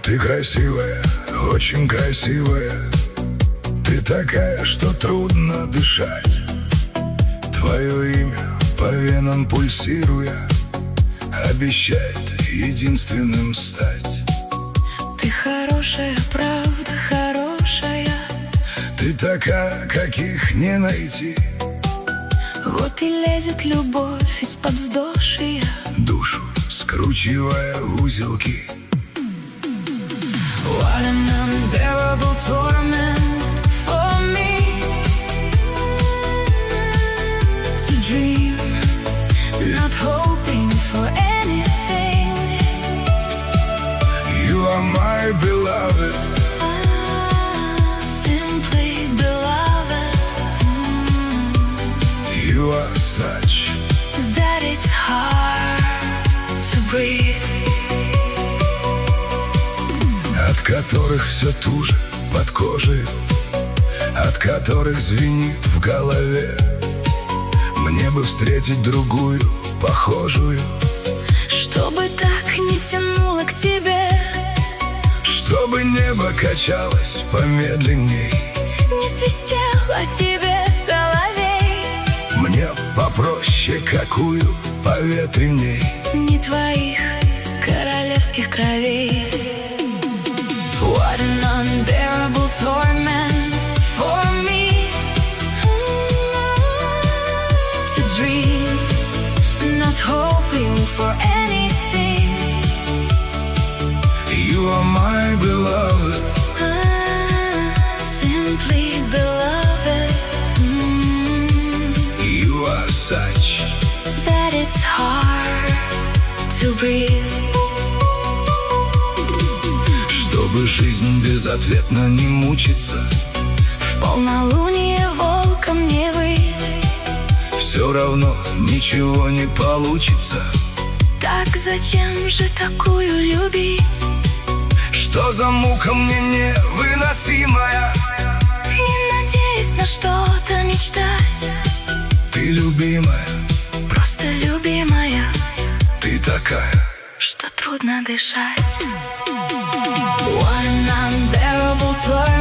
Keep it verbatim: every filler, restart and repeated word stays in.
Ты красивая, очень красивая. Ты такая, что трудно дышать. Твое имя по венам пульсируя обещает единственным стать. Ты хорошая, правда хорошая. Ты такая, каких не найти. Вот и лезет любовь из-под вздошья, душу скручивая в узелки. What an unbearable torment for me to dream, not hoping for anything. You are my beloved, ah, simply beloved. mm. You are such that it's hard to breathe, от которых все туже под кожей, от которых звенит в голове. Мне бы встретить другую, похожую, чтобы так не тянуло к тебе, чтобы небо качалось помедленней, не свистел о тебе соловей. Мне попроще, какую поветренней, не твоих королевских кровей. What an unbearable torment for me to dream, not hoping for anything. You are my beloved, ah, simply beloved. mm. You are such that it's hard to breathe. Чтобы жизнь безответно не мучиться, в полнолуние волком не выйти, все равно ничего не получится. Так зачем же такую любить? Что за мука мне невыносимая, не надеясь на что-то мечтать. ты любимая, просто любимая. ты такая, что трудно дышать. What an unbearable torment